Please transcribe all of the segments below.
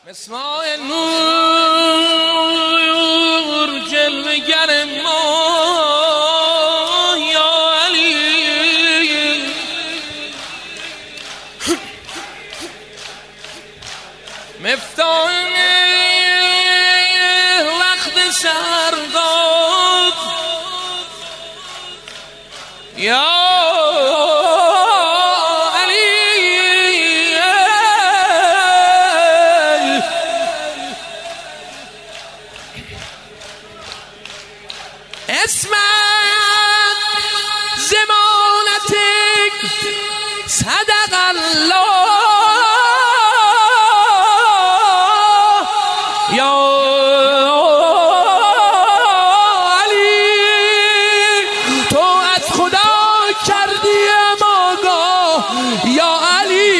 مسماع نور جلوگر ما یا علی، مفتاح وقت سرگاب یا اسمت زمانتك صدق الله یا علی، تو از خدا کردی آگاه یا علی.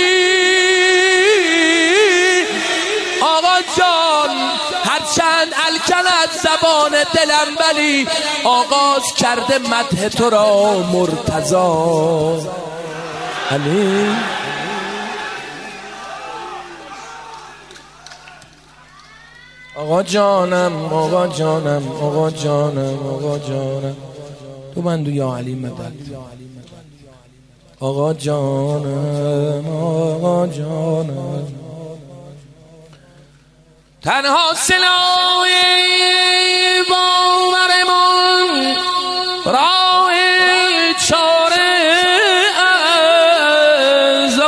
آقا جان هرچند الکن از زبان دلم ولی آغاز کرده مدح تو را مرتضی علی. آقا جانم آقا جانم آقا جانم آقا جانم تو بندو یا علی مدد. آقا جانم آقا جانم تنها سلاح باورمان راه چاره از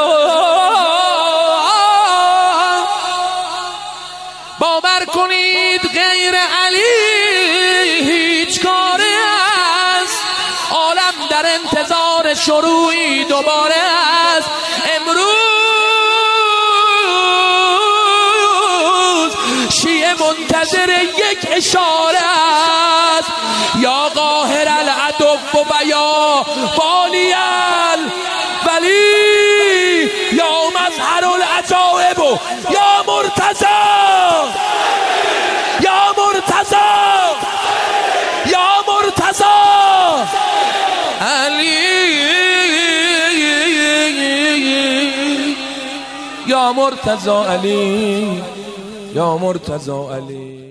باور کنید غیر علی هیچ کاره است. عالم در انتظار شروعی دوباره است. امروز شیعه منتظر یک اشاره است. یا قاهر العدو و یا والی الولی یا مظهر العجائب یا مرتضی یا مرتضی یا مرتضی علی یا مرتضی علی یا مرتضی علی.